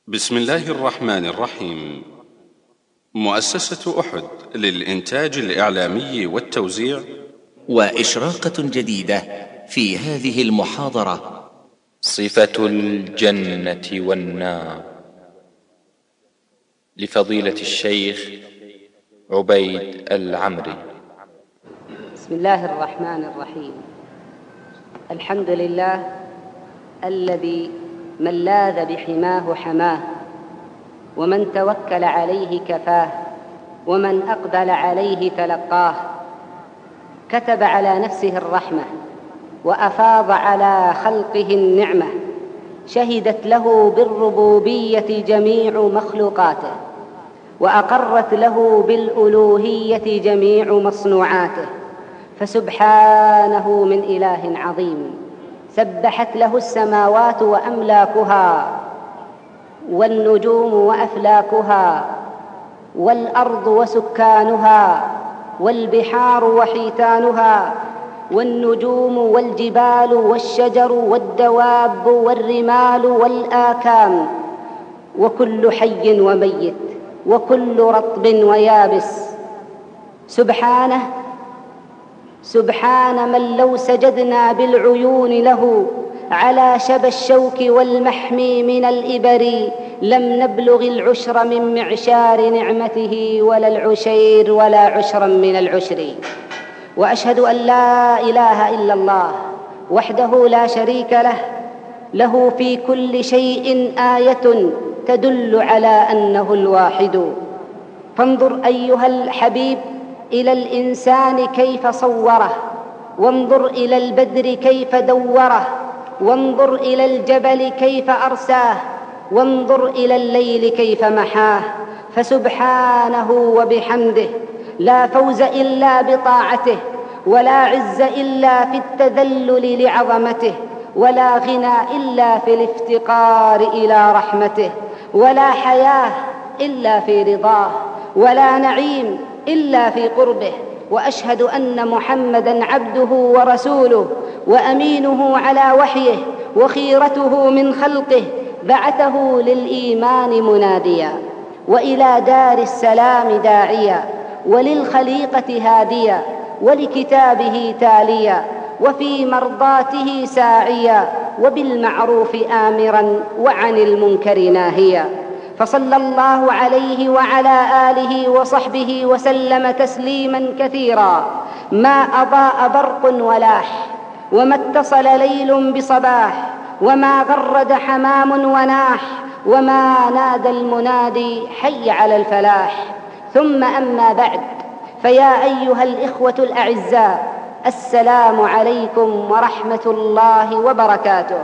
بسم الله الرحمن الرحيم. مؤسسة أحد للإنتاج الإعلامي والتوزيع وإشراقة جديدة في هذه المحاضرة: صفة الجنة والنار، لفضيلة الشيخ عبيد العمري. بسم الله الرحمن الرحيم. الحمد لله الذي من لاذ بحماه حماه، ومن توكل عليه كفاه، ومن أقبل عليه تلقاه. كتب على نفسه الرحمة وأفاض على خلقه النعمة، شهدت له بالربوبية جميع مخلوقاته، وأقرت له بالألوهية جميع مصنوعاته، فسبحانه من إله عظيم. سبحت له السماوات وأملاكها، والنجوم وأفلاكها، والأرض وسكانها، والبحار وحيتانها، والنجوم والجبال والشجر والدواب والرمال والآكام، وكل حي وميت، وكل رطب ويابس. سبحان من لو سجدنا بالعيون له على شبى الشوك والمحمي من الإبر لم نبلغ العشر من معشار نعمته، ولا العشير ولا عشرا من العشر. وأشهد أن لا إله إلا الله وحده لا شريك له، له في كل شيء آية تدل على أنه الواحد. فانظر أيها الحبيب إلى الإنسان كيف صوره، وانظر إلى البدر كيف دوره، وانظر إلى الجبل كيف أرساه، وانظر إلى الليل كيف محاه. فسبحانه وبحمده لا فوز إلا بطاعته، ولا عز إلا في التذلل لعظمته، ولا غنى إلا في الافتقار إلى رحمته، ولا حياة إلا في رضاه، ولا نعيم إلا في قربه. وأشهد أن محمدًا عبده ورسوله، وأمينه على وحيه، وخيرته من خلقه، بعثه للإيمان مناديا، وإلى دار السلام داعيا، وللخليقة هاديا، ولكتابه تاليا، وفي مرضاته ساعيا، وبالمعروف آمرا وعن المنكر ناهيا. فصلى الله عليه وعلى آله وصحبه وسلم تسليما كثيرا، ما أضاء برق ولاح، وما اتصل ليل بصباح، وما غرد حمام وناح، وما نادى المنادي حي على الفلاح. ثم أما بعد، فيا أيها الإخوة الأعزاء، السلام عليكم ورحمة الله وبركاته.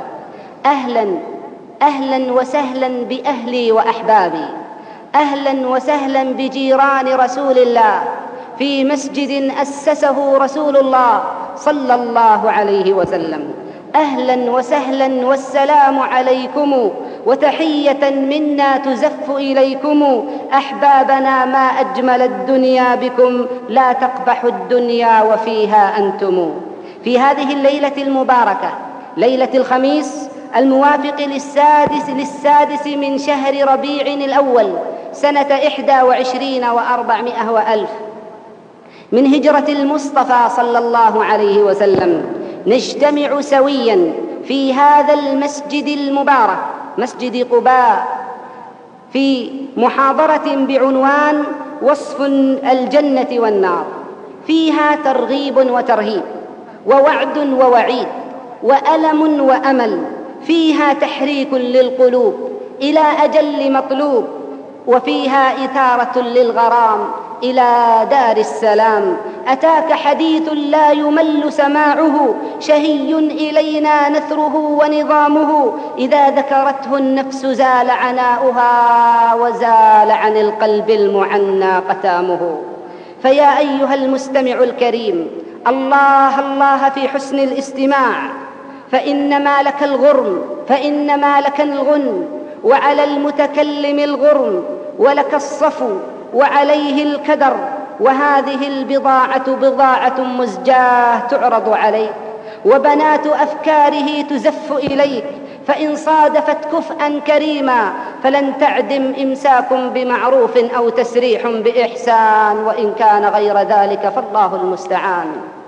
أهلا وسهلا بأهلي وأحبابي، أهلا وسهلا بجيران رسول الله في مسجد أسسه رسول الله صلى الله عليه وسلم. أهلا وسهلا والسلام عليكم، وتحية منا تزف إليكم. أحبابنا ما أجمل الدنيا بكم، لا تقبح الدنيا وفيها أنتم. في هذه الليلة المباركة، ليلة الخميس الموافق للسادس من شهر ربيع الأول سنة 21 و400 وألف من هجرة المصطفى صلى الله عليه وسلم، نجتمع سويا في هذا المسجد المبارك، مسجد قباء، في محاضرة بعنوان وصف الجنة والنار، فيها ترغيب وترهيب، ووعد ووعيد، وألم وأمل، فيها تحريك للقلوب إلى أجل مطلوب، وفيها إثارة للغرام إلى دار السلام. أتاك حديث لا يمل سماعه، شهي إلينا نثره ونظامه، إذا ذكرته النفس زال عناؤها، وزال عن القلب المعنى قتامه. فيا أيها المستمع الكريم، الله الله في حسن الاستماع، فإنما لك الغنم، وعلى المتكلم الغرم، ولك الصفو وعليه الكدر، وهذه البضاعة بضاعة مزجاة تعرض عليك، وبنات أفكاره تزف إليك، فإن صادفت كفءا كريما فلن تعدم إمساك بمعروف أو تسريح بإحسان، وإن كان غير ذلك فالله المستعان.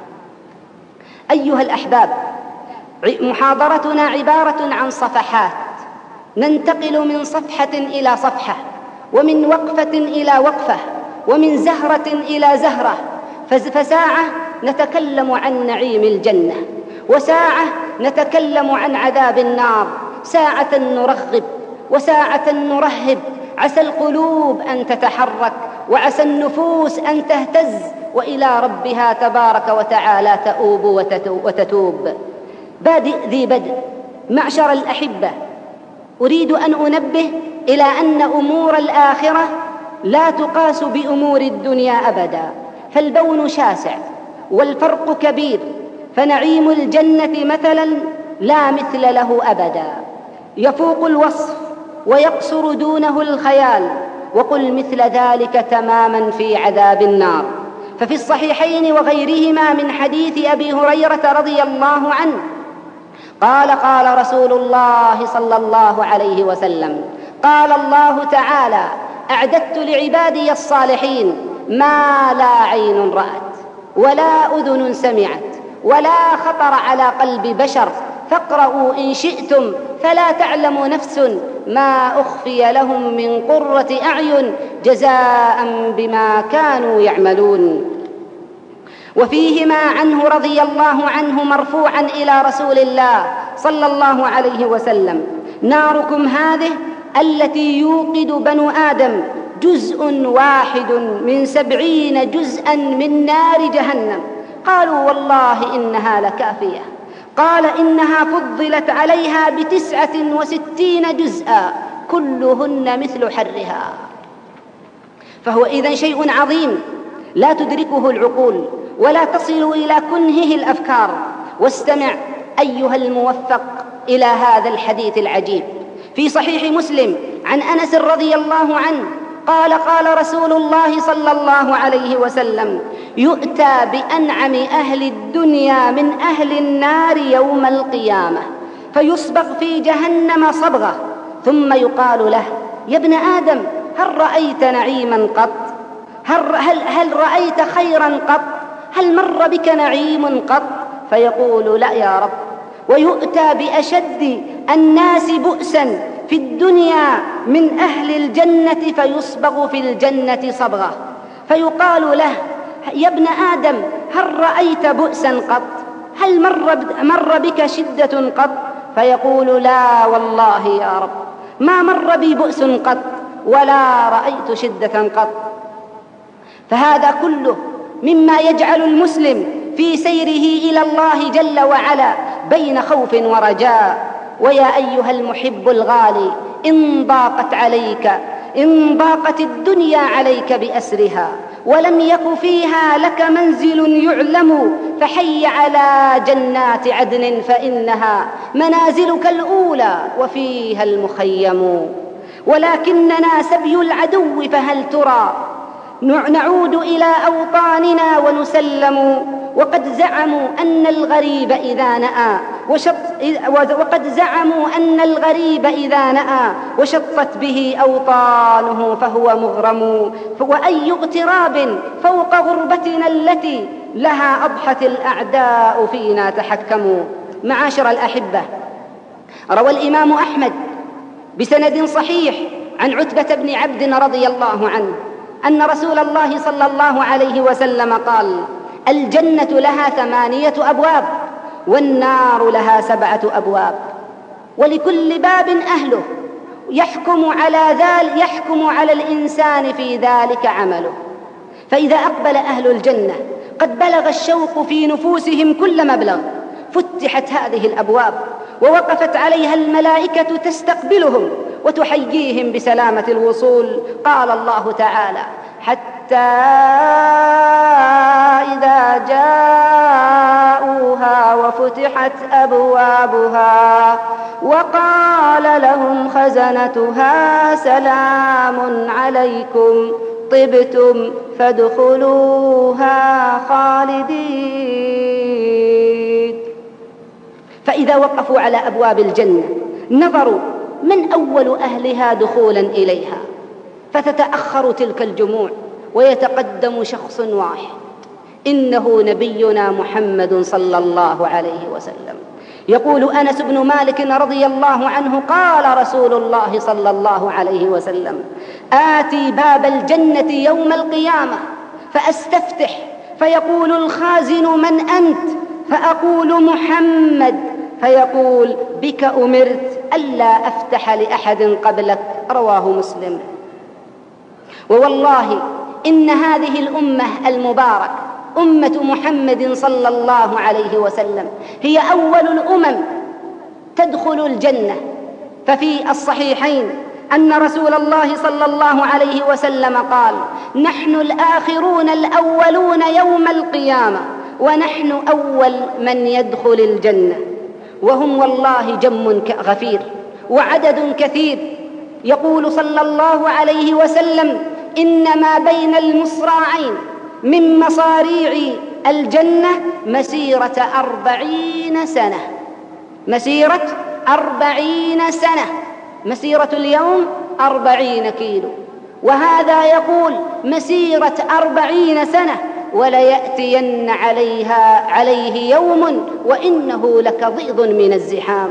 أيها الأحباب، محاضرتنا عبارة عن صفحات، ننتقل من صفحة إلى صفحة، ومن وقفة إلى وقفة، ومن زهرة إلى زهرة. فساعة نتكلم عن نعيم الجنة، وساعة نتكلم عن عذاب النار، ساعة نرغب وساعة نرهب. عسى القلوب أن تتحرك وعسى النفوس أن تهتز، وإلى ربها تبارك وتعالى تؤوب وتتوب. بادئ ذي بدء. معشر الأحبة، أريد أن أنبه إلى أن أمور الآخرة لا تقاس بأمور الدنيا أبدا، فالبون شاسع والفرق كبير. فنعيم الجنة مثلا لا مثل له أبدا، يفوق الوصف ويقصر دونه الخيال، وقل مثل ذلك تماما في عذاب النار. ففي الصحيحين وغيرهما من حديث أبي هريرة رضي الله عنه قال: قال رسول الله صلى الله عليه وسلم: قال الله تعالى: أعددت لعبادي الصالحين ما لا عين رأت ولا أذن سمعت ولا خطر على قلب بشر، فاقرؤوا إن شئتم فلا تعلم نفس ما أخفي لهم من قرة أعين جزاء بما كانوا يعملون. وفيهما عنه رضي الله عنه مرفوعا إلى رسول الله صلى الله عليه وسلم: ناركم هذه التي يوقد بنو آدم جزء واحد من 70 جزءا من نار جهنم. قالوا: والله إنها لكافية. قال: إنها فضلت عليها ب69 جزءا كلهن مثل حرها. فهو إذن شيء عظيم لا تدركه العقول ولا تصل إلى كنهه الأفكار. واستمع أيها الموفق إلى هذا الحديث العجيب في صحيح مسلم عن أنس رضي الله عنه قال: قال رسول الله صلى الله عليه وسلم: يؤتى بأنعم أهل الدنيا من أهل النار يوم القيامة، فيصبغ في جهنم صبغة، ثم يقال له: يا ابن آدم، هل رأيت نعيما قط؟ هل رأيت خيرا قط؟ هل مر بك نعيم قط؟ فيقول: لا يا رب. ويؤتى بأشد الناس بؤسا في الدنيا من أهل الجنة، فيصبغ في الجنة صبغة، فيقال له: يا ابن آدم، هل رأيت بؤسا قط؟ هل مر بك شدة قط؟ فيقول: لا والله يا رب، ما مر بي بؤس قط ولا رأيت شدة قط. فهذا كله مما يجعل المسلم في سيره إلى الله جل وعلا بين خوف ورجاء. ويا أيها المحب الغالي، إن ضاقت الدنيا عليك بأسرها ولم يك فيها لك منزل يعلم، فحي على جنات عدن فإنها منازلك الأولى وفيها المخيم. ولكننا سبي العدو، فهل ترى نعود إلى أوطاننا ونسلم. وقد زعموا أن الغريب إذا نأى وشطت به أوطانه فهو مغرم. وأي اغتراب فوق غربتنا التي لها أضحت الأعداء فينا تحكموا. معاشر الأحبة، روى الإمام أحمد بسند صحيح عن عتبة بن عبد رضي الله عنه أن رسول الله صلى الله عليه وسلم قال: الجنة لها 8 أبواب والنار لها 7 أبواب، ولكل باب أهله، يحكم على الإنسان في ذلك عمله. فإذا أقبل أهل الجنة قد بلغ الشوق في نفوسهم كل مبلغ، فتحت هذه الأبواب ووقفت عليها الملائكة تستقبلهم وتحييهم بسلامة الوصول. قال الله تعالى: حتى إذا جاءوها وفتحت أبوابها وقال لهم خزنتها سلام عليكم طبتم فادخلوها خالدين. فإذا وقفوا على أبواب الجنة نظروا من أول أهلها دخولا إليها، فتتأخر تلك الجموع ويتقدم شخص واحد، إنه نبينا محمد صلى الله عليه وسلم. يقول أنس بن مالك رضي الله عنه: قال رسول الله صلى الله عليه وسلم: آتي باب الجنة يوم القيامة فأستفتح، فيقول الخازن: من أنت؟ فأقول: محمد. فيقول: بك أمرت ألا أفتح لأحد قبلك. رواه مسلم. ووالله إن هذه الأمة المباركة أمة محمد صلى الله عليه وسلم هي أول الأمم تدخل الجنة. ففي الصحيحين أن رسول الله صلى الله عليه وسلم قال: نحن الآخرون الأولون يوم القيامة، ونحن أول من يدخل الجنة. وهم والله جم غفير وعدد كثير. يقول صلى الله عليه وسلم: إن ما بين المصراعين من مصاريع الجنة مسيرة 40 سنة. مسيرة 40 سنة، مسيرة اليوم 40 كيلو، وهذا يقول مسيرة 40 سنة، وليأتين عليه يوم وإنه لكضيض من الزحام.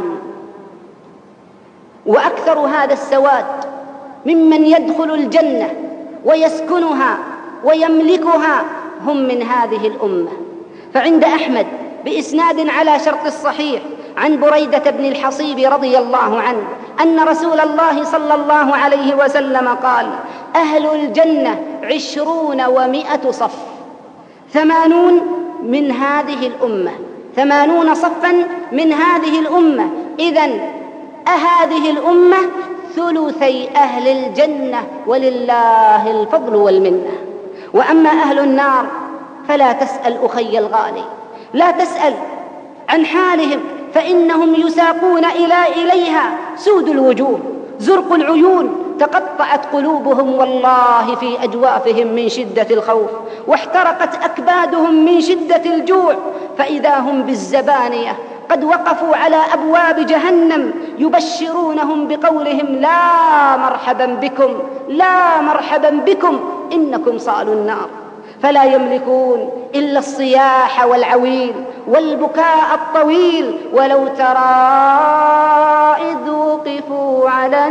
وأكثر هذا السواد ممن يدخل الجنة ويسكنها ويملكها هم من هذه الأمة. فعند أحمد بإسناد على شرط الصحيح عن بريدة بن الحصيب رضي الله عنه أن رسول الله صلى الله عليه وسلم قال: أهل الجنة 20 و100 صف، 80 من هذه الأمة، 80 صفا من هذه الأمة. إذن هذه الأمة ثلثي أهل الجنة، ولله الفضل والمنة. وأما أهل النار فلا تسأل أخي الغالي، لا تسأل عن حالهم، فإنهم يساقون إليها سود الوجوه، زرق العيون، تقطعت قلوبهم والله في أجوافهم من شدة الخوف، واحترقت أكبادهم من شدة الجوع، فإذا هم بالزبانية قد وقفوا على أبواب جهنم يبشرونهم بقولهم: لا مرحبا بكم، لا مرحبا بكم، إنكم صالوا النار. فلا يملكون إلا الصياح والعويل والبكاء الطويل. ولو ترى إذ وقفوا على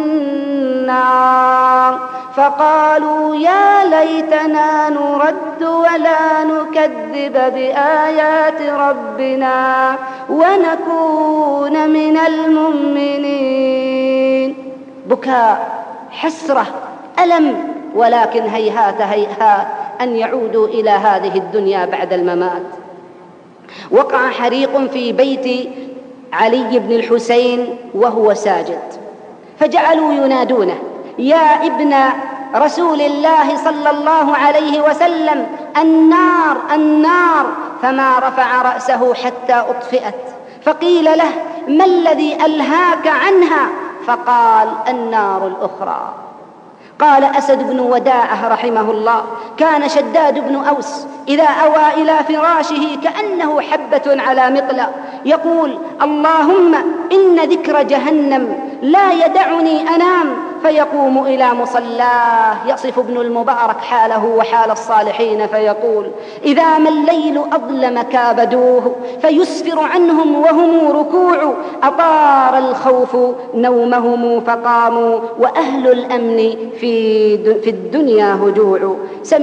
النار فقالوا: يا ليتنا نرد ولا نكذب بآيات ربنا ونكون من المؤمنين. بكاء، حسرة، ألم، ولكن هيهات هيهات أن يعودوا إلى هذه الدنيا بعد الممات. وقع حريق في بيت علي بن الحسين وهو ساجد، فجعلوا ينادونه: يا ابن رسول الله صلى الله عليه وسلم، النار النار، فما رفع رأسه حتى أطفئت. فقيل له: ما الذي ألهاك عنها؟ فقال: النار الأخرى. قال أسد بن وداعة رحمه الله: كان شداد بن أوس إذا أوى إلى فراشه كأنه حبة على مقلى يقول: اللهم إن ذكر جهنم لا يدعني أنام، فيقوم إلى مصلاه. يصف ابن المبارك حاله وحال الصالحين فيقول: إذا ما الليل أظلم كابدوه فيسفر عنهم وهم ركوع، أطار الخوف نومهم فقاموا، وأهل الأمن في الدنيا هجوع.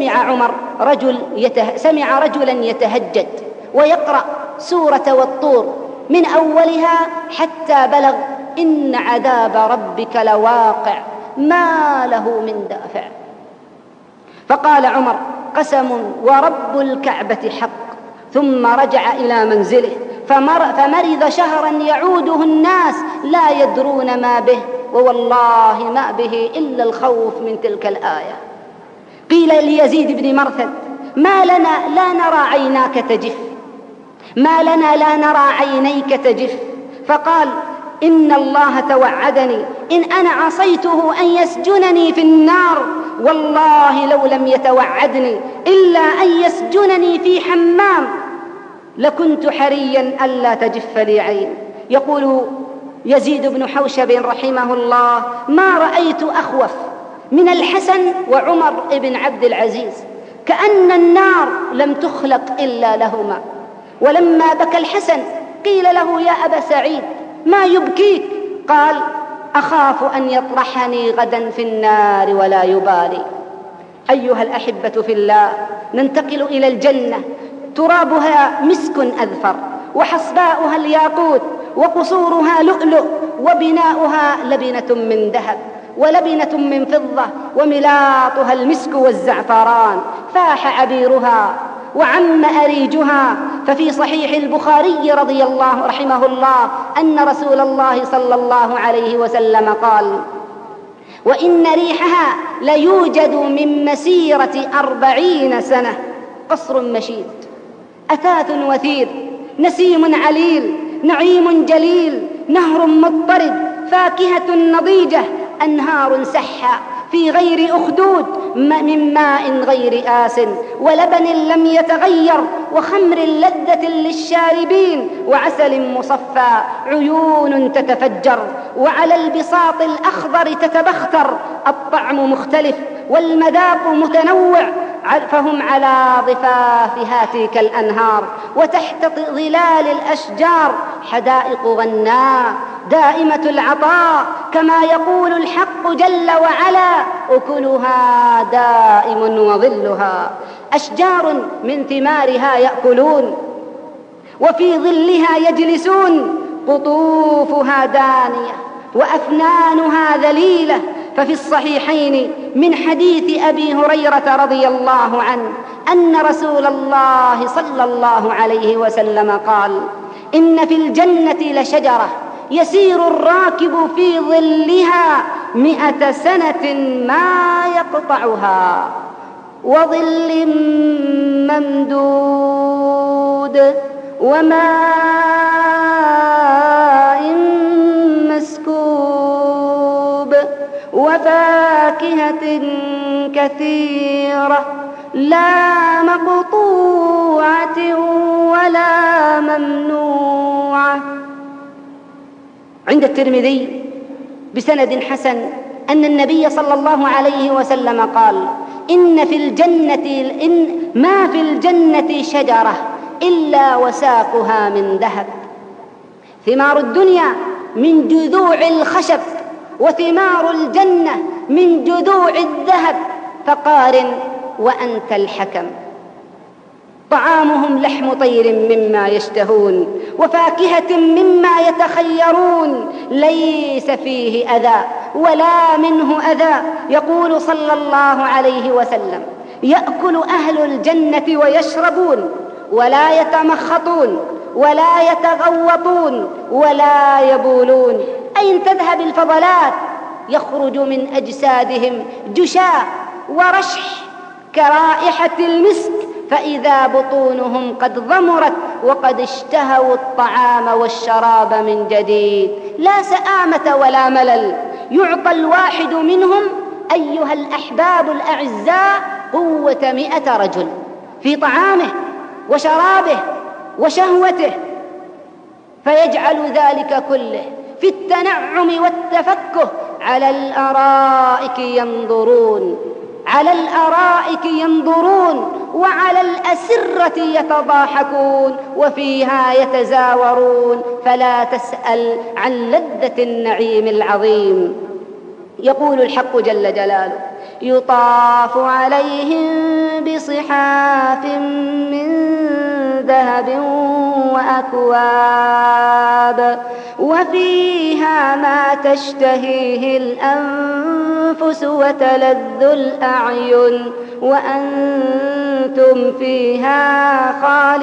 سمع رجلا يتهجد ويقرأ سورة والطور من أولها حتى بلغ: إن عذاب ربك لواقع ما له من دافع. فقال عمر: قسم ورب الكعبة حق. ثم رجع إلى منزله فمرض شهرا يعوده الناس لا يدرون ما به، ووالله ما به إلا الخوف من تلك الآية. قيل ليزيد بن مرثد: ما لنا لا نرى عيناك تجف، ما لنا لا نرى عينيك تجف. فقال: إن الله توعدني إن أنا عصيته أن يسجنني في النار، والله لو لم يتوعدني إلا أن يسجنني في حمام لكنت حريا ألا تجف لي عين. يقول يزيد بن حوشب رحمه الله: ما رأيت أخوف من الحسن وعمر بن عبد العزيز، كأن النار لم تخلق إلا لهما. ولما بكى الحسن قيل له: يا أبا سعيد ما يبكيك؟ قال: أخاف أن يطرحني غدا في النار ولا يبالي. أيها الأحبة في الله، ننتقل إلى الجنة، ترابها مسك أذفر، وحصباؤها الياقوت، وقصورها لؤلؤ، وبناؤها لبنة من ذهب ولبنة من فضة، وملاطها المسك والزعفران، فاح عبيرها وعم أريجها. ففي صحيح البخاري رحمه الله أن رسول الله صلى الله عليه وسلم قال: وإن ريحها ليوجد من مسيرة 40 سنة. قصر مشيد، أثاث وثير، نسيم عليل، نعيم جليل، نهر مضطرد، فاكهة نضيجة، أنهار سحة في غير أخدود، من ماء غير آس، ولبن لم يتغير، وخمر لذة للشاربين، وعسل مصفى، عيون تتفجر، وعلى البساط الأخضر تتبختر. الطعم مختلف والمذاق متنوع، فهم على ضفاف هاتيك الأنهار، وتحت ظلال الأشجار حدائق غناء دائمة العطاء، كما يقول الحق جل وعلا: أكلها دائم وظلها. أشجار من ثمارها يأكلون، وفي ظلها يجلسون، قطوفها دانية وأفنانها ذليلة. ففي الصحيحين من حديث أبي هريرة رضي الله عنه أن رسول الله صلى الله عليه وسلم قال: إن في الجنة لشجرة يسير الراكب في ظلها 100 سنة ما يقطعها، وظل ممدود، وماء مسكوب، وفاكهة كثيرة لا مقطوعة ولا ممنوعة. عند الترمذي بسند حسن أن النبي صلى الله عليه وسلم قال: إن ما في الجنة شجرة إلا وساقها من ذهب. ثمار الدنيا من جذوع الخشب، وثمار الجنة من جذوع الذهب، فقارن وأنت الحكم. طعامهم لحم طير مما يشتهون، وفاكهة مما يتخيرون، ليس فيه أذى ولا منه أذى. يقول صلى الله عليه وسلم: يأكل أهل الجنة ويشربون، ولا يتمخطون، ولا يتغوطون، ولا يبولون. أين تذهب الفضلات؟ يخرج من أجسادهم جشاء ورشح كرائحة المسك، فإذا بطونهم قد ضمرت وقد اشتهوا الطعام والشراب من جديد. لا سآمة ولا ملل. يعطى الواحد منهم أيها الأحباب الأعزاء قوة 100 رجل في طعامه وشرابه وشهوته، فيجعل ذلك كله في التنعم والتفكه على الأرائك ينظرون، على الأرائك ينظرون، وعلى الأسرة يتضاحكون، وفيها يتزاورون، فلا تسأل عن لذة النعيم العظيم. يقول الحق جل جلاله: يطاف عليهم بصحاف من ذهب وأكواب، وفيها ما تشتهيه الأنفس وتلذ الأعين، وأنتم فيها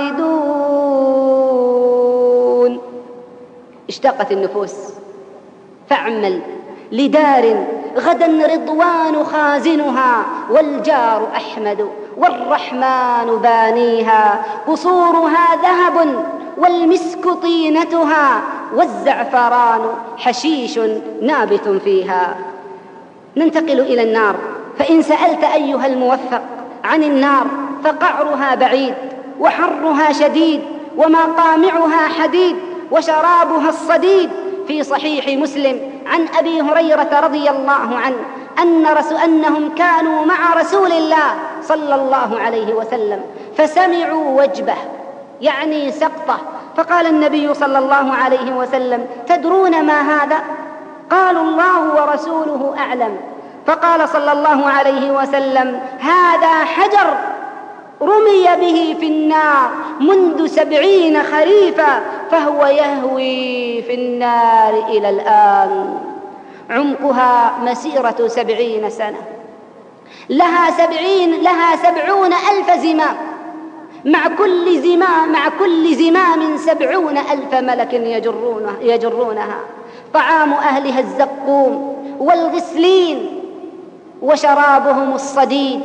خالدون. اشتاقت النفوس، فاعمل لدار غدا رضوان خازنها، والجار أحمد والرحمن بانيها، قصورها ذهب والمسك طينتها، والزعفران حشيش نابت فيها. ننتقل إلى النار، فإن سألت أيها الموفق عن النار فقعرها بعيد، وحرها شديد، ومقامعها حديد، وشرابها الصديد، في صحيح مسلم عن أبي هريرة رضي الله عنه أنهم كانوا مع رسول الله صلى الله عليه وسلم فسمعوا وجبه، يعني سقطه، فقال النبي صلى الله عليه وسلم: تدرون ما هذا؟ قالوا: الله ورسوله أعلم. فقال صلى الله عليه وسلم: هذا حجر رمي به في النار منذ 70 خريفا فهو يهوي في النار إلى الآن، عمقها مسيرة 70 سنة، لها 70,000 زمام، مع كل زمام 70,000 ملك يجرونها. طعام أهلها الزقوم والغسلين، وشرابهم الصديد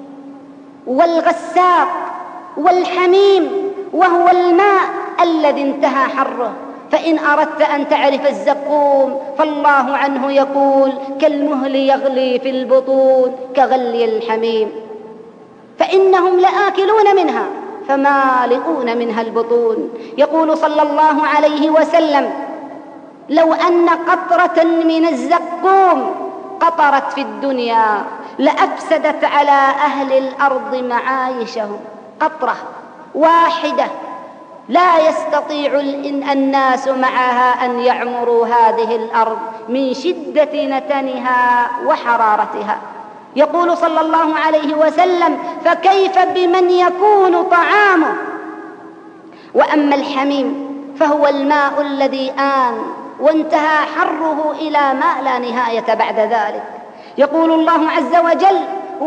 والغساق والحميم، وهو الماء الذي انتهى حره. فإن أردت أن تعرف الزقوم فالله عنه يقول: كالمهل يغلي في البطون كغلي الحميم، فإنهم لآكلون منها فمالئون منها البطون. يقول صلى الله عليه وسلم: لو أن قطرة من الزقوم قطرت في الدنيا لأفسدت على أهل الأرض معايشهم. قطرة واحدة لا يستطيع الناس معها أن يعمروا هذه الأرض من شدة نتنها وحرارتها. يقول صلى الله عليه وسلم: فكيف بمن يكون طعامه؟ وأما الحميم فهو الماء الذي آن وانتهى حره إلى ما لا نهاية بعد ذلك. يقول الله عز وجل: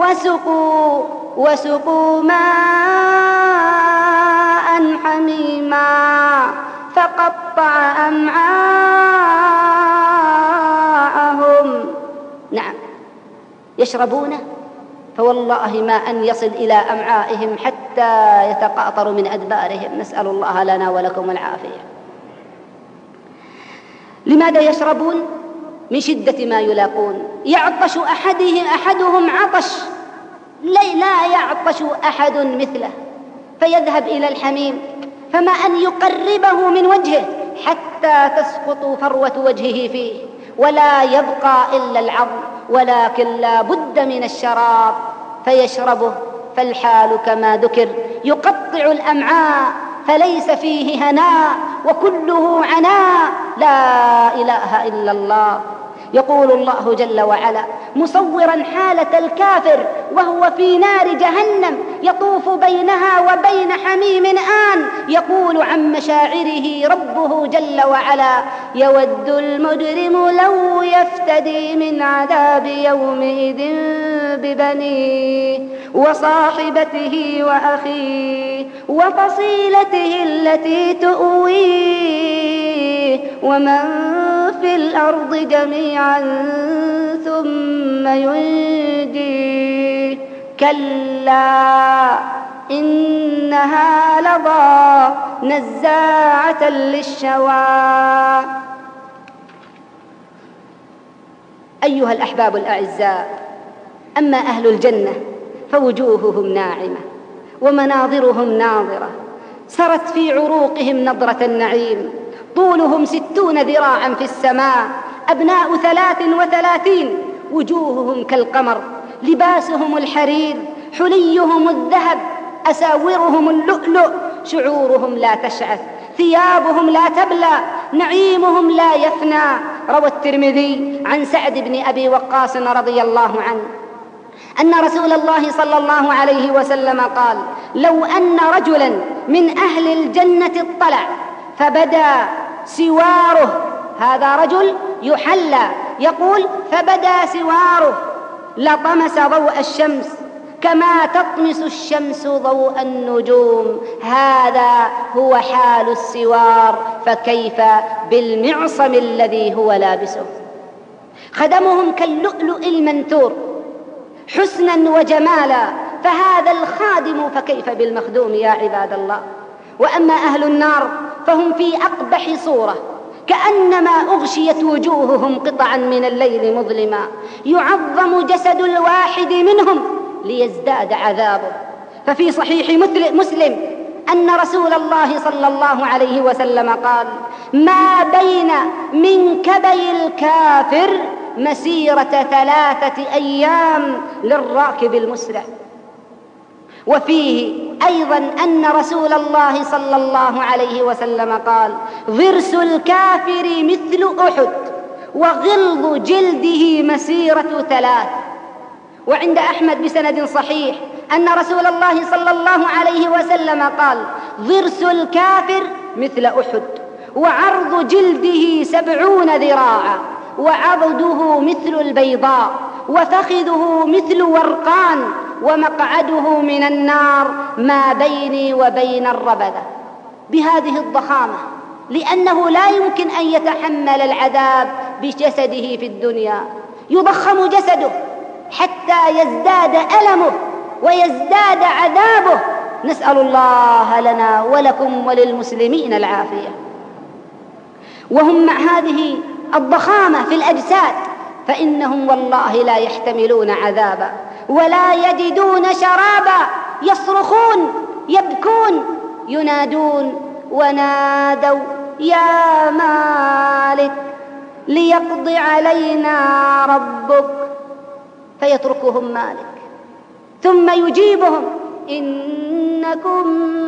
وسقوا ماء حميما فقطع أمعاءهم. نعم، يشربونه فوالله ما أن يصل إلى أمعائهم حتى يتقاطر من أدبارهم، نسأل الله لنا ولكم العافية. لماذا يشربون؟ من شدة ما يلاقون. يعطش أحدهم عطش لا يعطش أحد مثله، فيذهب إلى الحميم فما أن يقربه من وجهه حتى تسقط فروة وجهه فيه ولا يبقى إلا العظم، ولكن لا بد من الشراب فيشربه. فالحال كما ذكر يقطع الأمعاء، فليس فيه هناء وكله عناء، لا إله إلا الله. يقول الله جل وعلا مصورا حالة الكافر وهو في نار جهنم يطوف بينها وبين حميم آن، يقول عن مشاعره ربه جل وعلا: يود المجرم لو يفتدي من عذاب يومئذ ببنيه وصاحبته وأخيه وفصيلته التي تؤويه ومن في الأرض جميعا ثم ينجيه. كلا إنها لظى نزاعة للشوى. أيها الأحباب الأعزاء، أما أهل الجنة فوجوههم ناعمة ومناظرهم ناظرة، سرت في عروقهم نضرة النعيم، طولهم 60 ذراعا في السماء، أبناء 33، وجوههم كالقمر، لباسهم الحرير، حليهم الذهب، أساورهم اللؤلؤ، شعورهم لا تشعث، ثيابهم لا تبلى، نعيمهم لا يفنى. روى الترمذي عن سعد بن أبي وقاص رضي الله عنه أن رسول الله صلى الله عليه وسلم قال: لو أن رجلا من أهل الجنة اطلع فبدا سواره، هذا رجل يحلى، يقول: فبدا سواره لطمس ضوء الشمس كما تطمس الشمس ضوء النجوم. هذا هو حال السوار، فكيف بالمعصم الذي هو لابسه؟ خدمهم كاللؤلؤ المنثور حسنا وجمالا، فهذا الخادم فكيف بالمخدوم يا عباد الله. وأما أهل النار فهم في أقبح صورة، كأنما أغشيت وجوههم قطعا من الليل مظلما، يعظم جسد الواحد منهم ليزداد عذابه. ففي صحيح مسلم أن رسول الله صلى الله عليه وسلم قال: ما بين منكبي الكافر مسيرة 3 أيام للراكب المسرع. وفيه أيضا أن رسول الله صلى الله عليه وسلم قال: ضرس الكافر مثل أحد وغلظ جلده مسيرة 3. وعند أحمد بسند صحيح أن رسول الله صلى الله عليه وسلم قال: ضرس الكافر مثل أحد وعرض جلده 70 ذراعا وعضده مثل البيضاء وفخذه مثل ورقان ومقعده من النار ما بيني وبين الربذة. بهذه الضخامة، لأنه لا يمكن أن يتحمل العذاب بجسده في الدنيا، يضخم جسده حتى يزداد ألمه ويزداد عذابه. نسأل الله لنا ولكم وللمسلمين العافية. وهم مع هذه الضخامة في الأجساد فإنهم والله لا يحتملون عذابا ولا يجدون شرابا، يصرخون يبكون ينادون: ونادوا يا مالك ليقض علينا ربك، فيتركهم مالك ثم يجيبهم: إنكم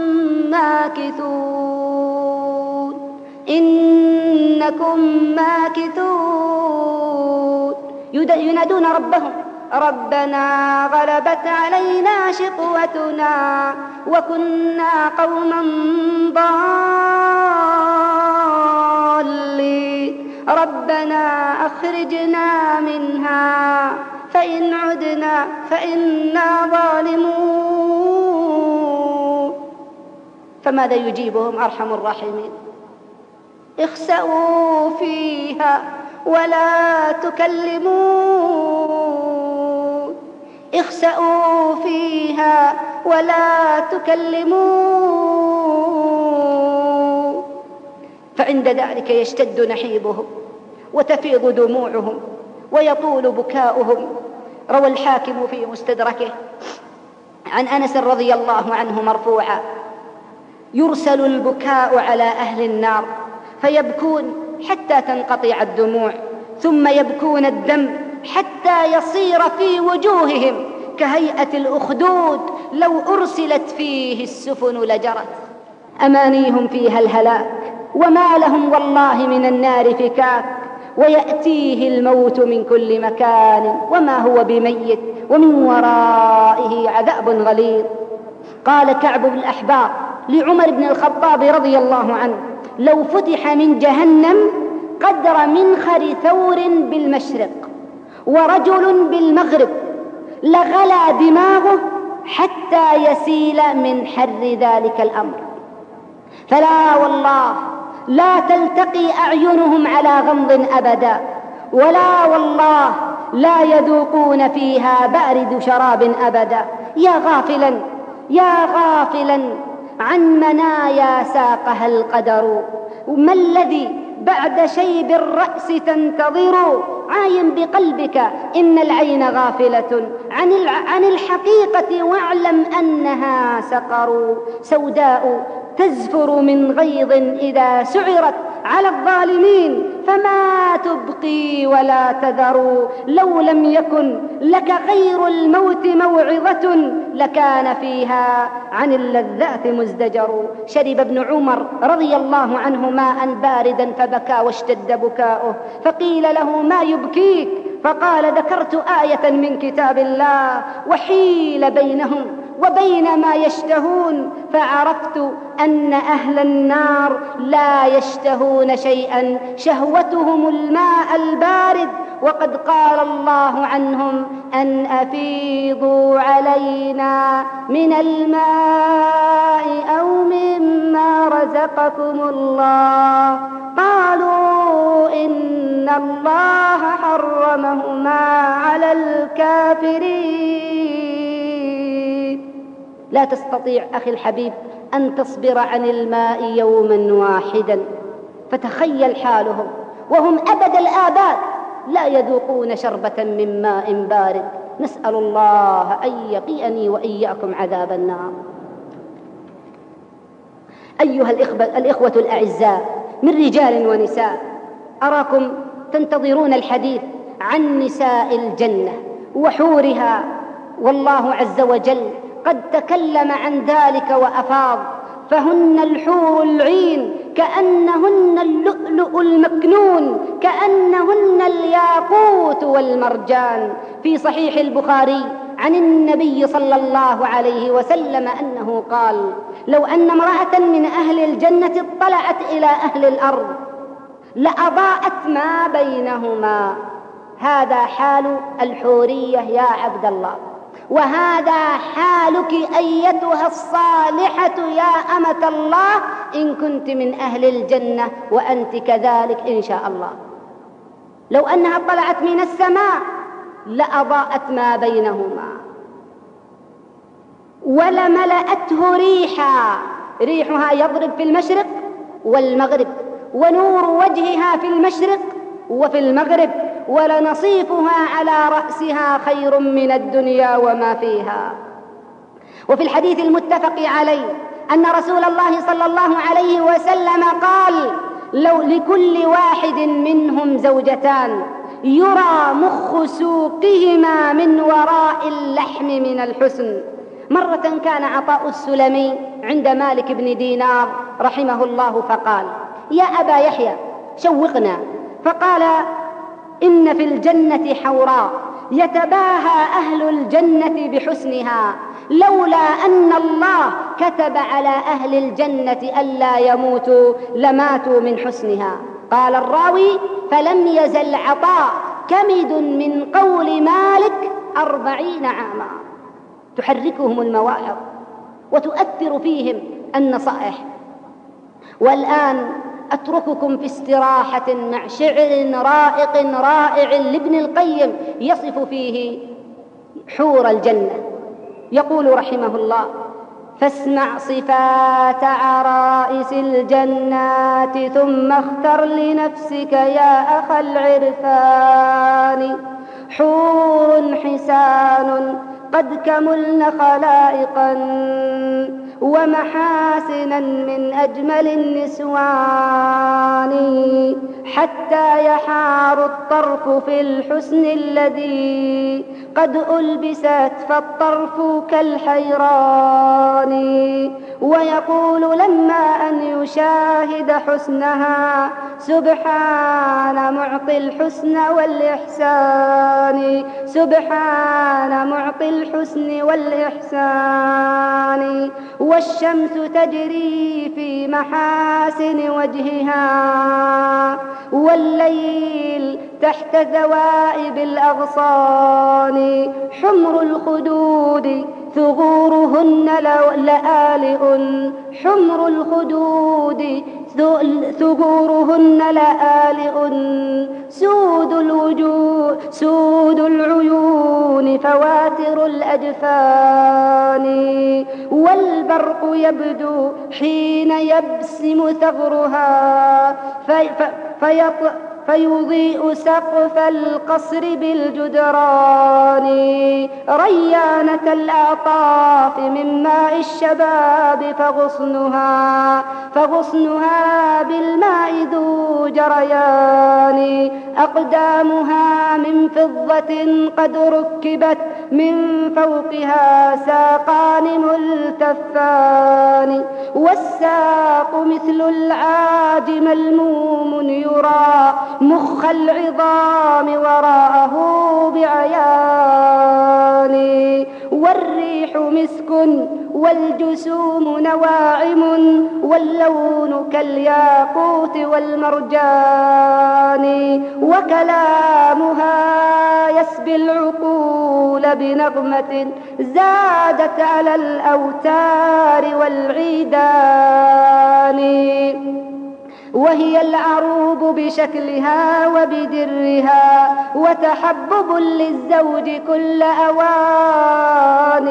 ماكثون إنكم ماكثون. ينادون ربهم: ربنا غلبت علينا شقوتنا وكنا قوما ضالين، ربنا أخرجنا منها فإن عدنا فإنا ظالمون. فماذا يجيبهم أرحم الراحمين؟ اخسأوا فيها ولا تكلمون اخسأوا فيها ولا تكلمون. فعند ذلك يشتد نحيبهم وتفيض دموعهم ويطول بكاؤهم. روى الحاكم في مستدركه عن أنس رضي الله عنه مرفوعا: يرسل البكاء على أهل النار فيبكون حتى تنقطع الدموع، ثم يبكون الدم حتى يصير في وجوههم كهيئة الأخدود لو أرسلت فيه السفن لجرت. أمانيهم فيها الهلاك وما لهم والله من النار فكاك، ويأتيه الموت من كل مكان وما هو بميت ومن ورائه عذاب غليظ. قال كعب بن الأحبار لعمر بن الخطاب رضي الله عنه: لو فتح من جهنم قدر منخر ثور بالمشرق ورجل بالمغرب لغلى دماغه حتى يسيل من حر ذلك الأمر. فلا والله لا تلتقي أعينهم على غمض أبدا، ولا والله لا يذوقون فيها بارد شراب أبدا. يا غافلا عن منايا ساقها القدر، ما الذي بعد شيب الرأس تنتظر؟ عاين بقلبك إن العين غافلة عن الحقيقة، واعلم أنها سقر سوداء تزفر من غيظ إذا سعرت على الظالمين، فما تبقي ولا تذر. لو لم يكن لك غير الموت موعظة لكان فيها عن اللذات مزدجر. شرب ابن عمر رضي الله عنه ماء باردا فبكى واشتد بكاؤه، فقيل له: ما يبكيك؟ فقال: ذكرت آية من كتاب الله وحيل بينهم وبين ما يشتهون، فعرفت أن أهل النار لا يشتهون شيئا شهوتهم الماء البارد، وقد قال الله عنهم: أن أفيضوا علينا من الماء أو مما رزقكم الله. قالوا إن الله حرمهما على الكافرين. لا تستطيع أخي الحبيب أن تصبر عن الماء يوما واحدا، فتخيل حالهم وهم أبد الآباد لا يذوقون شربة من ماء بارد. نسأل الله أن يقيني وإياكم عذاب النار. أيها الإخوة الأعزاء، من رجال ونساء. أراكم تنتظرون الحديث عن نساء الجنة وحورها، والله عز وجل قد تكلم عن ذلك وأفاض: فهن الحور العين كأنهن اللؤلؤ المكنون كأنهن الياقوت والمرجان. في صحيح البخاري عن النبي صلى الله عليه وسلم أنه قال: لو أن امرأة من أهل الجنة اطلعت إلى أهل الأرض لأضاءت ما بينهما. هذا حال الحورية يا عبد الله، وهذا حالك أيتها الصالحة يا أمة الله إن كنت من أهل الجنة، وأنت كذلك إن شاء الله. لو أنها طلعت من السماء لأضاءت ما بينهما ولملأته ريحا، ريحها يضرب في المشرق والمغرب، ونور وجهها في المشرق وفي المغرب، ولنصيفها على رأسها خير من الدنيا وما فيها. وفي الحديث المتفق عليه أن رسول الله صلى الله عليه وسلم قال: لو لكل واحد منهم زوجتان يرى مخ سوقهما من وراء اللحم من الحسن. مرة كان عطاء السلمي عند مالك بن دينار رحمه الله فقال: يا أبا يحيى شوقنا. فقال: إن في الجنة حوراء يتباهى أهل الجنة بحسنها، لولا أن الله كتب على أهل الجنة ألا يموتوا لماتوا من حسنها. قال الراوي: فلم يزل عطاء كمد من قول مالك 40 عاما، تحركهم المواعظ وتؤثر فيهم النصائح. والآن أترككم في استراحة مع شعر رائق رائع لابن القيم يصف فيه حور الجنة. يقول رحمه الله: فاسمع صفات عرائس الجنات ثم اختر لنفسك يا أخا العرفان. حور حسان قد كملن خلائقا ومحاسنا من أجمل النسوان، حتى يحار الطرف في الحسن الذي قد ألبست فالطرف كالحيران. ويقول لما أن يشاهد حسنها: سبحان معطي الحسن والإحسان، سبحان معطي الحسن والإحسان. والشمس تجري في محاسن وجهها، والليل تحت ذوائب الأغصان. حمر الخدود ثغورهن لآلئ، حمر الخدود ثغورهن لآلئ، سود العيون فواتر الأجفان. والبرق يبدو حين يبسم ثغرها فيضيء سقف القصر بالجدران. ريانة الأعطاف من ماء الشباب فغصنها بالماء ذو جريان. أقدامها من فضة قد ركبت من فوقها ساقان ملتفان. والساق مثل العاج ملموم يرى مخ العظام وراءه بعيان. والريح مسك والجسوم نواعم، واللون كالياقوت والمرجان. وكلامها يسبي العقول بنغمة زادت على الأوتار والعيدان. وهي العروب بشكلها وبدرها، وتحبب للزوج كل أوان.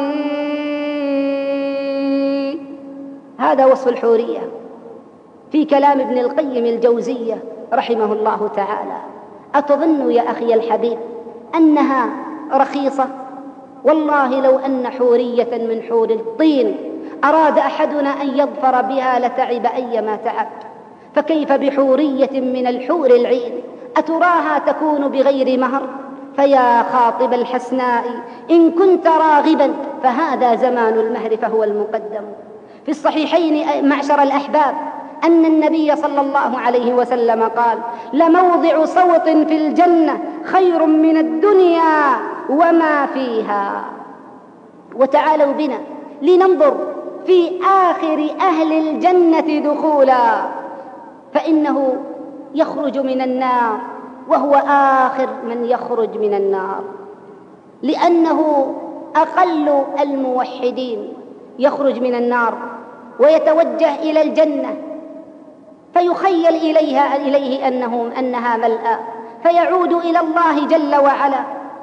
هذا وصف الحورية في كلام ابن القيم الجوزية رحمه الله تعالى. أتظن يا أخي الحبيب أنها رخيصة؟ والله لو أن حورية من حور الطين أراد أحدنا أن يظفر بها لتعب أيما تعب. فكيف بحورية من الحور العين أتراها تكون بغير مهر؟ فيا خاطب الحسناء إن كنت راغبا فهذا زمان المهر فهو المقدم. في الصحيحين معشر الأحباب أن النبي صلى الله عليه وسلم قال: لموضع صوت في الجنة خير من الدنيا وما فيها. وتعالوا بنا لننظر في آخر أهل الجنة دخولا، فإنه يخرج من النار وهو آخر من يخرج من النار، لأنه أقل الموحدين يخرج من النار ويتوجه إلى الجنة، فيخيل إليه أنها ملأى، فيعود إلى الله جل وعلا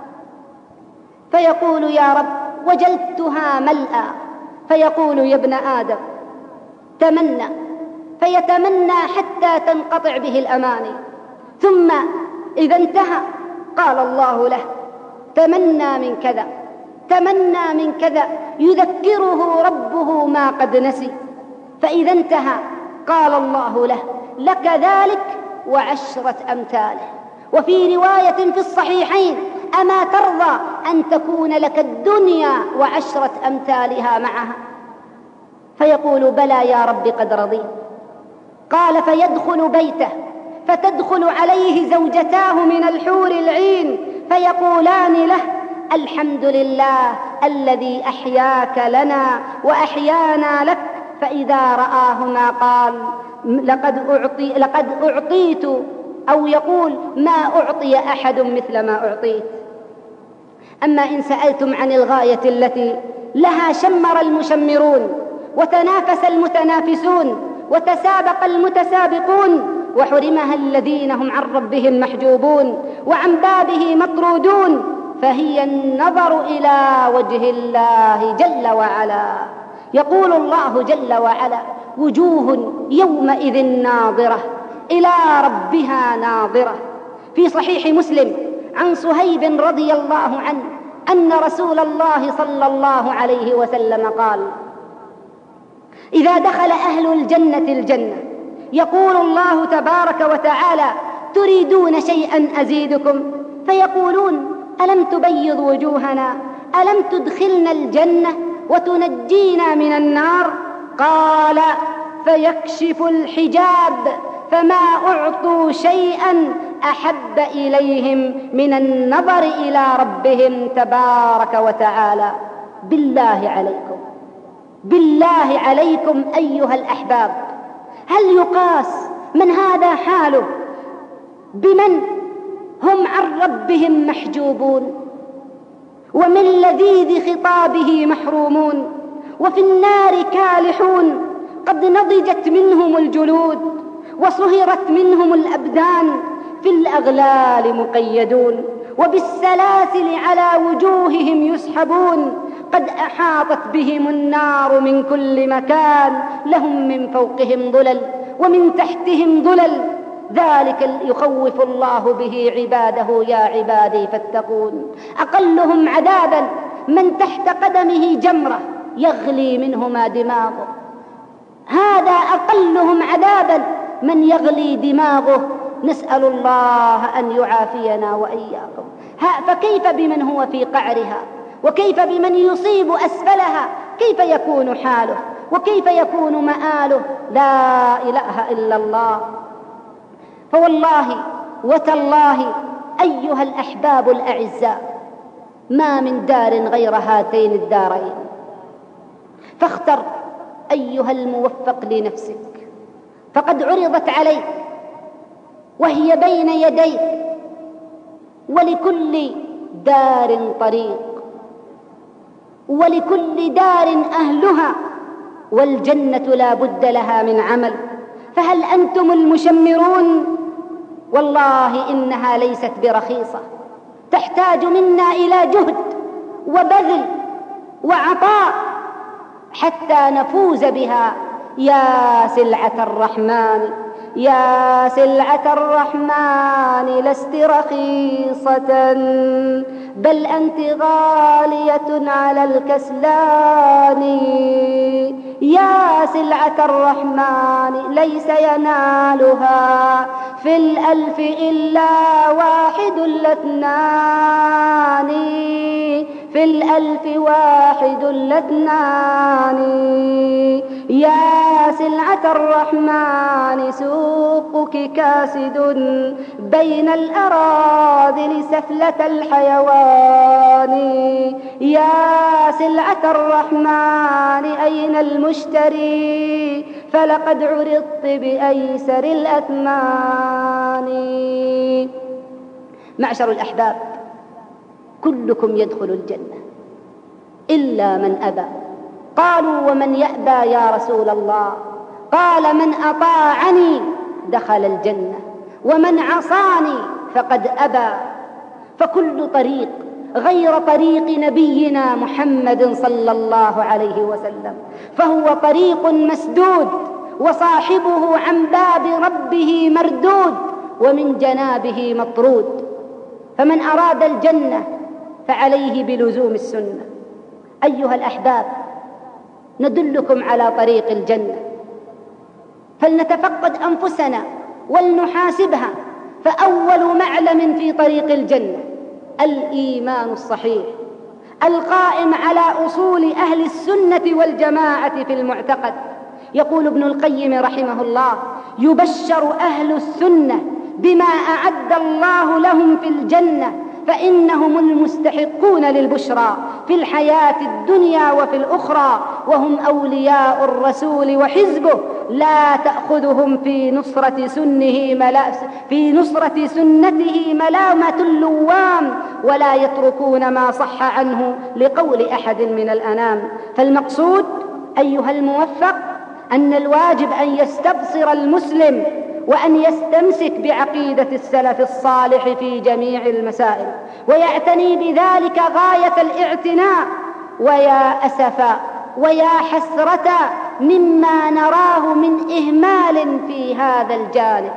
فيقول: يا رب وجدتها ملأى. فيقول: يا ابن آدم تمنى، فيتمنى حتى تنقطع به الأماني، ثم إذا انتهى قال الله له: تمنى من كذا، تمنى من كذا، يذكره ربه ما قد نسي. فإذا انتهى قال الله له: لك ذلك وعشرة أمثاله. وفي رواية في الصحيحين: أما ترضى أن تكون لك الدنيا وعشرة أمثالها معها؟ فيقول: بلى يا رب قد رضيت. قال: فيدخل بيته فتدخل عليه زوجتاه من الحور العين فيقولان له: الحمد لله الذي أحياك لنا وأحيانا لك. فإذا رآهما قال: لقد أعطيت، أو يقول: ما أعطي أحد مثل ما أعطيت. أما إن سألتم عن الغاية التي لها شمر المشمرون وتنافس المتنافسون وتسابق المتسابقون وحرمها الذين هم عن ربهم محجوبون وعن بابه مطرودون، فهي النظر إلى وجه الله جل وعلا. يقول الله جل وعلا: وجوه يومئذ ناظرة إلى ربها ناظرة. في صحيح مسلم عن صهيب رضي الله عنه أن رسول الله صلى الله عليه وسلم قال: إذا دخل أهل الجنة الجنة يقول الله تبارك وتعالى: تريدون شيئا أزيدكم؟ فيقولون: ألم تبيض وجوهنا؟ ألم تدخلنا الجنة وتنجينا من النار؟ قال: فيكشف الحجاب فما أعطوا شيئا أحب إليهم من النظر إلى ربهم تبارك وتعالى. بالله عليكم، بالله عليكم أيها الأحباب، هل يقاس من هذا حاله بمن هم عن ربهم محجوبون ومن لذيذ خطابه محرومون وفي النار كالحون، قد نضجت منهم الجلود وصهرت منهم الأبدان، في الأغلال مقيدون وبالسلاسل على وجوههم يسحبون، قد أحاطت بهم النار من كل مكان، لهم من فوقهم ظلل ومن تحتهم ظلل، ذلك يخوف الله به عباده يا عبادي فاتقون. أقلهم عذابا من تحت قدمه جمرة يغلي منهما دماغه، هذا أقلهم عذابا من يغلي دماغه، نسأل الله أن يعافينا وإياكم. فكيف بمن هو في قعرها؟ وكيف بمن يصيب أسفلها؟ كيف يكون حاله وكيف يكون مآله؟ لا إله إلا الله. فوالله وتالله أيها الأحباب الأعزاء، ما من دار غير هاتين الدارين، فاختر أيها الموفق لنفسك، فقد عرضت عليك وهي بين يديك، ولكل دار طريق ولكل دار أهلها، والجنة لا بد لها من عمل. فهل أنتم المشمرون؟ والله إنها ليست برخيصة، تحتاج منا إلى جهد وبذل وعطاء حتى نفوز بها. يا سلعة الرحمن، يا سلعة الرحمن لست رخيصة، بل أنت غالية على الكسلان. يا سلعة الرحمن ليس ينالها في الألف إلا واحد لاثنان، في الألف واحد لاثنان. يا سلعة الرحمن سوقك كاسد بين الأراذل سفلة الحيوان. يا سلعة الرحمن أين المشتري فلقد عرضت بأيسر الأثمان. معشر الأحباب، كلكم يدخل الجنة إلا من أبى. قالوا ومن يأبى يا رسول الله؟ قال من أطاعني دخل الجنة ومن عصاني فقد أبى. فكل طريق غير طريق نبينا محمد صلى الله عليه وسلم فهو طريق مسدود، وصاحبه عن باب ربه مردود ومن جنابه مطرود. فمن أراد الجنة فعليه بلزوم السنة. أيها الأحباب، ندلكم على طريق الجنة، فلنتفقد أنفسنا ولنحاسبها. فأول معلم في طريق الجنة الإيمان الصحيح القائم على أصول أهل السنة والجماعة في المعتقد. يقول ابن القيم رحمه الله: يبشر أهل السنة بما أعد الله لهم في الجنة، فإنهم المستحقون للبشرى في الحياة الدنيا وفي الأخرى، وهم أولياء الرسول وحزبه، لا تأخذهم في نصرة سنته ملامة اللوام، ولا يتركون ما صح عنه لقول أحد من الأنام. فالمقصود أيها الموفق أن الواجب أن يستبصر المسلم وأن يستمسك بعقيدة السلف الصالح في جميع المسائل، ويعتني بذلك غاية الاعتناء. ويا أسفا ويا حسرة مما نراه من إهمال في هذا الجانب.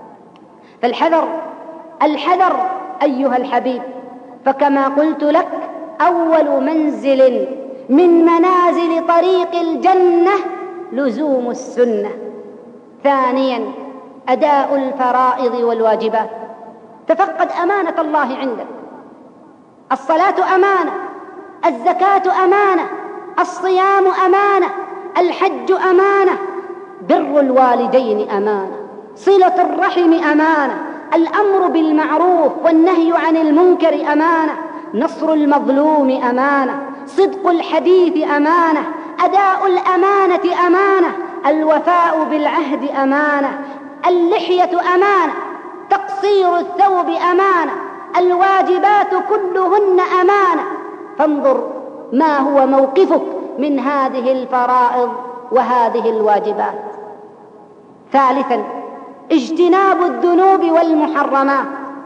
فالحذر أيها الحبيب، فكما قلت لك أول منزل من منازل طريق الجنة لزوم السنة. ثانيا أداء الفرائض والواجبات. تفقد أمانة الله عندك. الصلاة أمانة، الزكاة أمانة، الصيام أمانة، الحج أمانة، بر الوالدين أمانة، صلة الرحم أمانة، الأمر بالمعروف والنهي عن المنكر أمانة، نصر المظلوم أمانة، صدق الحديث أمانة، أداء الأمانة أمانة، الوفاء بالعهد أمانة، اللحية أمانة، تقصير الثوب أمانة، الواجبات كلهن أمانة. فانظر ما هو موقفك من هذه الفرائض وهذه الواجبات. ثالثا اجتناب الذنوب والمحرمات،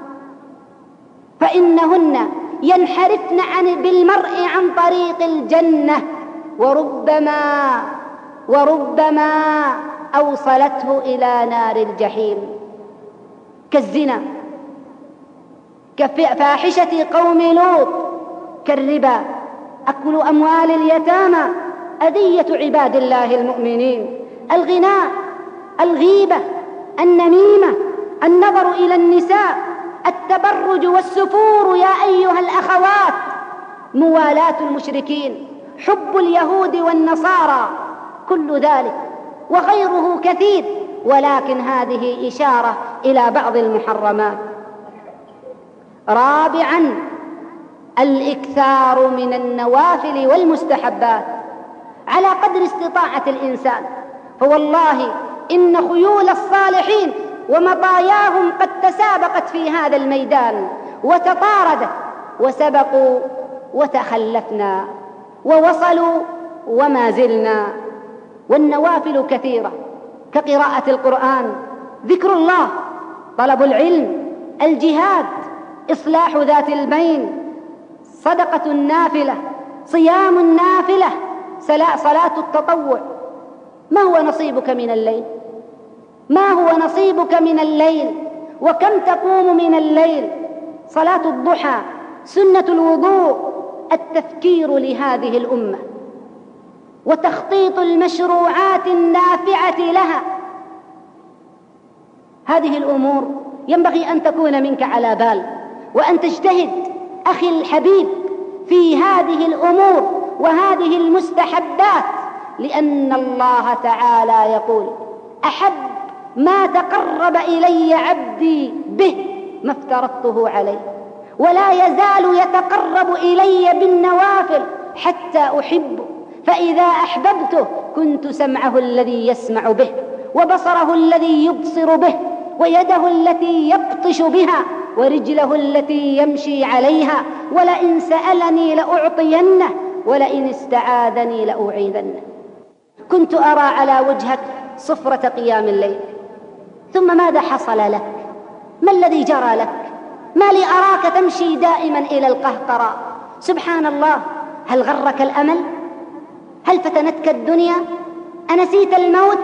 فإنهن ينحرفن بالمرء عن طريق الجنة، وربما أوصلته إلى نار الجحيم، كالزنا، كفاحشة قوم لوط، كالربا، أكل أموال اليتامى، أذية عباد الله المؤمنين، الغناء، الغيبة، النميمة، النظر إلى النساء، التبرج والسفور يا أيها الأخوات، موالاة المشركين، حب اليهود والنصارى، كل ذلك وغيره كثير، ولكن هذه إشارة إلى بعض المحرمات. رابعا الإكثار من النوافل والمستحبات على قدر استطاعة الإنسان. فوالله إن خيول الصالحين ومطاياهم قد تسابقت في هذا الميدان وتطاردت، وسبقوا وتخلفنا، ووصلوا وما زلنا. والنوافل كثيرة، كقراءة القرآن، ذكر الله، طلب العلم، الجهاد، إصلاح ذات البين، صدقة النافلة، صيام النافلة، صلاة التطوع. ما هو نصيبك من الليل؟ ما هو نصيبك من الليل؟ وكم تقوم من الليل؟ صلاة الضحى، سنة الوضوء، التفكير لهذه الأمة. وتخطيط المشروعات النافعة لها. هذه الأمور ينبغي أن تكون منك على بال، وأن تجتهد أخي الحبيب في هذه الأمور وهذه المستحبات، لأن الله تعالى يقول: أحب ما تقرب إلي عبدي به ما افترضته عليه، ولا يزال يتقرب إلي بالنوافل حتى أحبه، فإذا أحببته كنت سمعه الذي يسمع به، وبصره الذي يبصر به، ويده التي يبطش بها، ورجله التي يمشي عليها، ولئن سألني لأعطينه، ولئن استعاذني لأعيذنه. كنت أرى على وجهك صفرة قيام الليل، ثم ماذا حصل لك؟ ما الذي جرى لك؟ ما لي أراك تمشي دائما إلى القهقرى؟ سبحان الله، هل غرك الأمل؟ هل فتنتك الدنيا؟ أنسيت الموت؟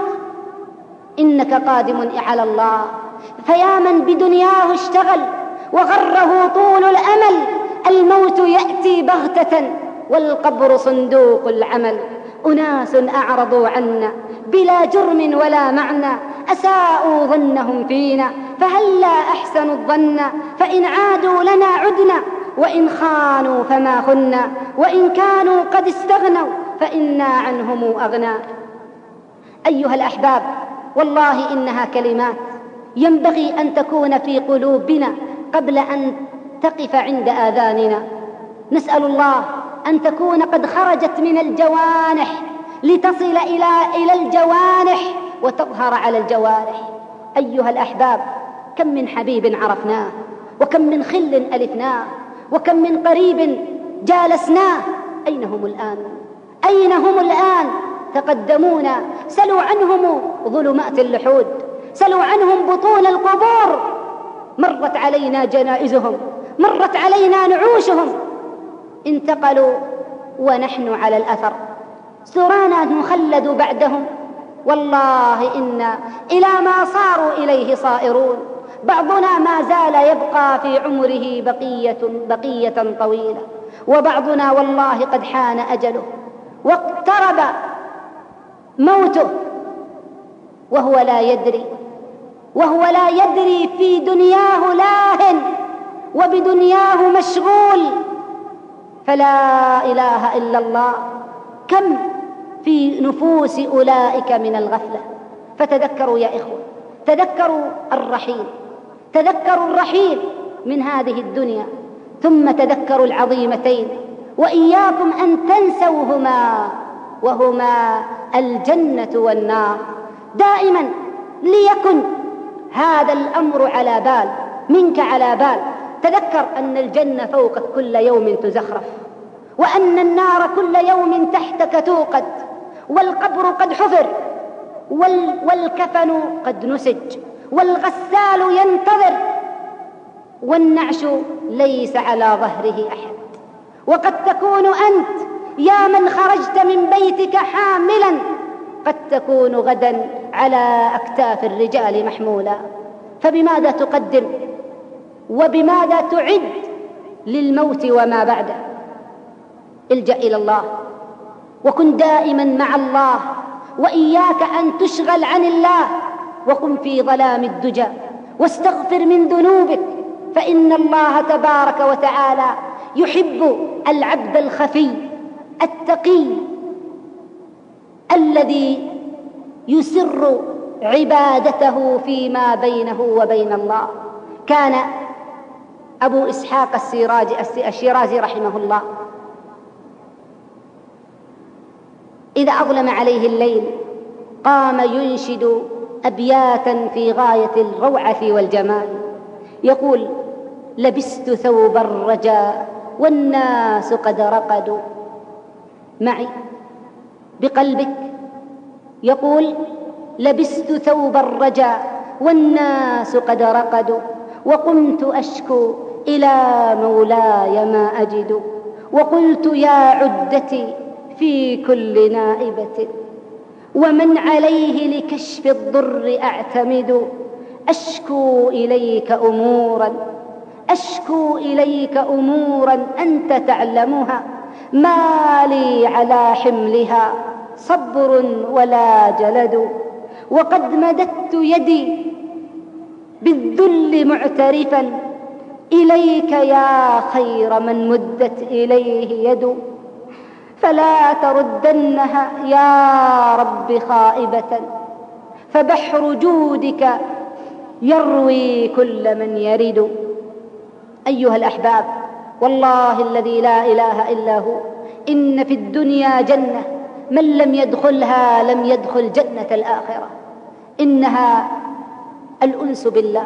إنك قادم على الله، فيا من بدنياه اشتغل وغره طول الأمل، الموت يأتي بغتة والقبر صندوق العمل. أناس أعرضوا عنا بلا جرم ولا معنى، أساءوا ظنهم فينا، فهلا أحسنوا الظن، فإن عادوا لنا عدنا، وإن خانوا فما خنا، وإن كانوا قد استغنوا فإنا عنهم أغنى. أيها الأحباب، والله إنها كلمات ينبغي أن تكون في قلوبنا قبل أن تقف عند آذاننا. نسأل الله أن تكون قد خرجت من الجوانح لتصل إلى الجوانح وتظهر على الجوارح. أيها الأحباب، كم من حبيب عرفناه، وكم من خل ألفناه، وكم من قريب جالسناه، أين هم الآن؟ أين هم الآن؟ تقدمونا، سلوا عنهم ظلمات اللحود، سلوا عنهم بطون القبور، مرت علينا جنائزهم، مرت علينا نعوشهم، انتقلوا ونحن على الأثر، سرانا نخلد بعدهم. والله إنا إلى ما صاروا إليه صائرون. بعضنا ما زال يبقى في عمره بقية طويلة، وبعضنا والله قد حان أجله واقترب موته وهو لا يدري في دنياه لاه وبدنياه مشغول. فلا إله إلا الله، كم في نفوس أولئك من الغفلة. فتذكروا يا إخوة، تذكروا الرحيل من هذه الدنيا، ثم تذكروا العظيمتين، وإياكم أن تنسوهما، وهما الجنة والنار. دائما ليكن هذا الأمر على بال منك، على بال. تذكر أن الجنة فوقك كل يوم تزخرف، وأن النار كل يوم تحتك توقد، والقبر قد حفر، والكفن قد نسج، والغسال ينتظر، والنعش ليس على ظهره أحد. وقد تكون أنت يا من خرجت من بيتك حاملا، قد تكون غدا على أكتاف الرجال محمولا. فبماذا تقدم وبماذا تعد للموت وما بعده؟ الجأ إلى الله، وكن دائما مع الله، وإياك أن تشغل عن الله، وقم في ظلام الدجى واستغفر من ذنوبك، فإن الله تبارك وتعالى يحب العبد الخفي التقي الذي يسر عبادته فيما بينه وبين الله. كان أبو إسحاق الشيرازي رحمه الله إذا أظلم عليه الليل قام ينشد أبياتا في غاية الروعة والجمال، يقول: لبست ثوب الرجاء والناس قد رقدوا معي بقلبك. يقول: لبست ثوب الرجاء والناس قد رقدوا، وقمت أشكو إلى مولاي ما أجد، وقلت يا عدتي في كل نائبة، ومن عليه لكشف الضر أعتمد، أشكو إليك أمورا أنت تعلمها، ما لي على حملها صبر ولا جلد. وقد مددت يدي بالذل معترفا إليك يا خير من مدت إليه يد، فلا تردنها يا رب خائبة، فبحر جودك يروي كل من يرد. أيها الأحباب، والله الذي لا إله إلا هو، إن في الدنيا جنة من لم يدخلها لم يدخل جنة الآخرة، إنها الأنس بالله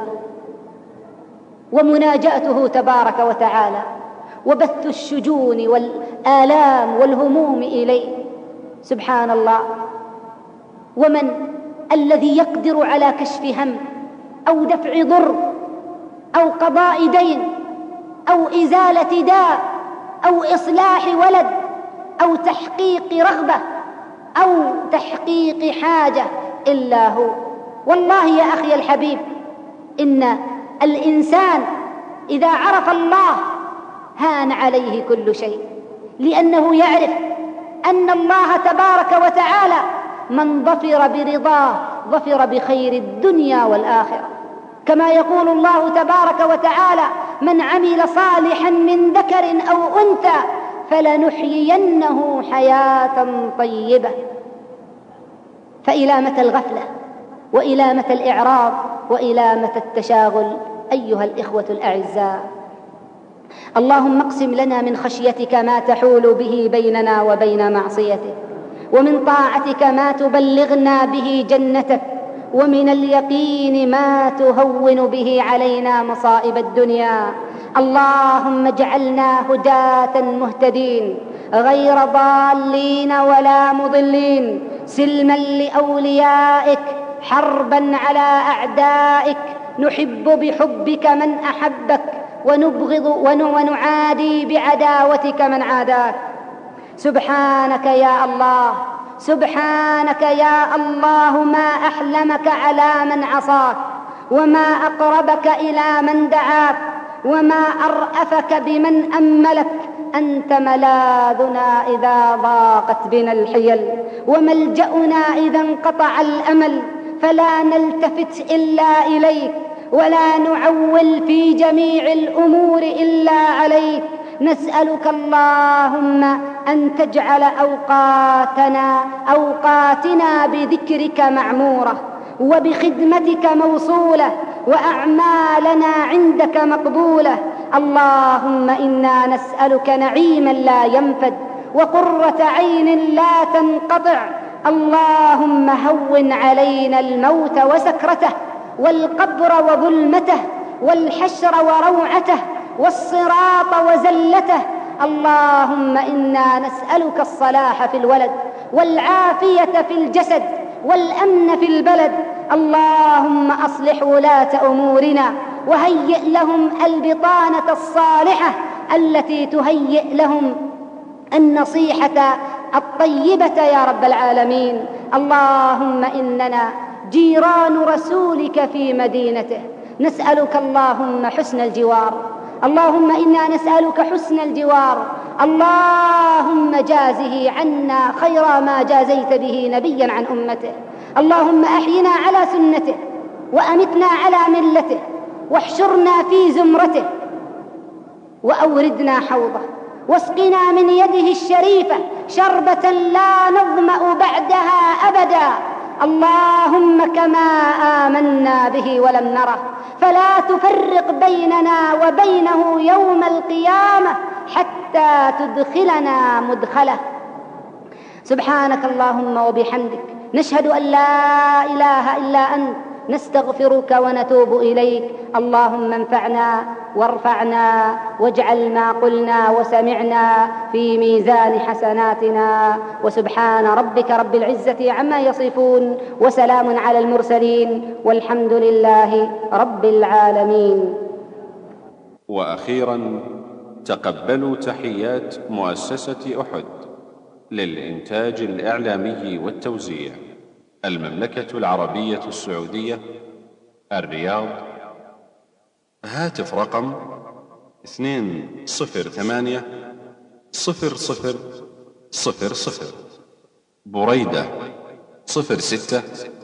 ومناجاته تبارك وتعالى وبث الشجون والآلام والهموم إليه. سبحان الله. ومن الذي يقدر على كشف هم أو دفع ضر أو قضاء دين أو إزالة داء أو إصلاح ولد أو تحقيق رغبة أو تحقيق حاجة إلا هو؟ والله يا أخي الحبيب، إن الإنسان إذا عرف الله هان عليه كل شيء، لأنه يعرف أن الله تبارك وتعالى من ظفر برضاه ظفر بخير الدنيا والآخرة، كما يقول الله تبارك وتعالى: من عمل صالحا من ذكر أو أنثى فلنحيينه حياة طيبة. فإلى متى الغفلة وإلى متى الإعراض وإلى متى التشاغل أيها الإخوة الأعزاء؟ اللهم اقسم لنا من خشيتك ما تحول به بيننا وبين معصيتك، ومن طاعتك ما تبلغنا به جنتك، ومن اليقين ما تهون به علينا مصائب الدنيا. اللهم اجعلنا هداة مهتدين غير ضالين ولا مضلين، سلما لأوليائك حربا على أعدائك، نحب بحبك من أحبك ونبغض ونعادي بعداوتك من عاداك. سبحانك يا الله، سبحانك يا الله، ما أحلمك على من عصاك، وما أقربك إلى من دعاك، وما أرأفك بمن أملك. أنت ملاذنا إذا ضاقت بنا الحيل، وملجأنا إذا انقطع الأمل، فلا نلتفت إلا إليك، ولا نعول في جميع الأمور إلا عليك. نسألك اللهم أن تجعل أوقاتنا بذكرك معمورة، وبخدمتك موصولة، وأعمالنا عندك مقبولة. اللهم إنا نسألك نعيما لا ينفد، وقرة عين لا تنقطع. اللهم هون علينا الموت وسكرته، والقبر وظلمته، والحشر وروعته، والصراط وزلته. اللهم إنا نسألك الصلاح في الولد، والعافية في الجسد، والأمن في البلد. اللهم أصلح ولاة أمورنا، وهيئ لهم البطانة الصالحة التي تهيئ لهم النصيحة الطيبة يا رب العالمين. اللهم إننا جيران رسولك في مدينته، نسألك اللهم حسن الجوار. اللهم إنا نسألك حسن الجوار. اللهم جازه عنا خير ما جازيت به نبيا عن أمته. اللهم أحينا على سنته، وأمتنا على ملته، واحشرنا في زمرته، وأوردنا حوضه، واسقنا من يده الشريفة شربة لا نظمأ بعدها أبدا. اللهم كما آمنا به ولم نره، فلا تفرق بيننا وبينه يوم القيامة حتى تدخلنا مدخله. سبحانك اللهم وبحمدك، نشهد أن لا إله إلا أنت، نستغفرك ونتوب إليك. اللهم انفعنا وارفعنا، واجعل ما قلنا وسمعنا في ميزان حسناتنا. وسبحان ربك رب العزة عما يصفون، وسلام على المرسلين، والحمد لله رب العالمين. وأخيرا، تقبلوا تحيات مؤسسة أحد للإنتاج الإعلامي والتوزيع، المملكة العربية السعودية، الرياض. هاتف رقم 208000000. بريدة 06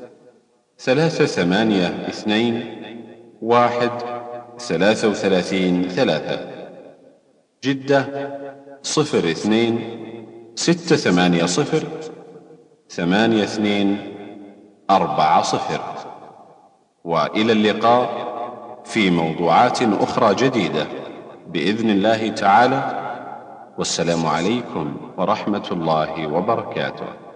382 1 33 3. جدة 02 680 82 40. وإلى اللقاء في موضوعات أخرى جديدة بإذن الله تعالى، والسلام عليكم ورحمة الله وبركاته.